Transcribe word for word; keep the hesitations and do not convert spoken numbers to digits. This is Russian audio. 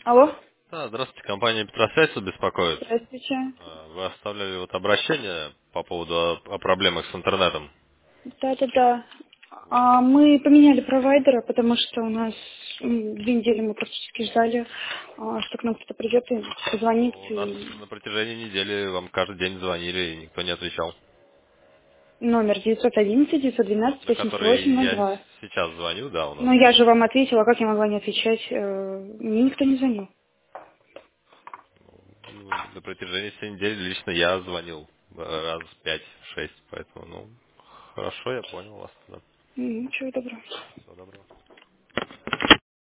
Алло, Да, здравствуйте, компания Петросвязь вас беспокоит. здравствуйте. А, Вы оставляли вот обращение по поводу о, о проблемах с интернетом. Да-да-да. Вот. А мы поменяли провайдера, потому что у нас м, две недели мы практически ждали, а, что к нам кто-то придет и позвонит. У нас И на протяжении недели вам каждый день звонили, и никто не отвечал. номер девятьсот одиннадцать девятьсот двенадцать На восемьдесят который восемь ноль я два. сейчас звоню, да, у нас. Но я же вам ответила, как я могла не отвечать. э, Мне никто не звонил. Ну, на протяжении всей недели лично я звонил э, раз пять-шесть, поэтому, ну, хорошо, я понял вас. Да. М, Ничего доброго. Всего доброго.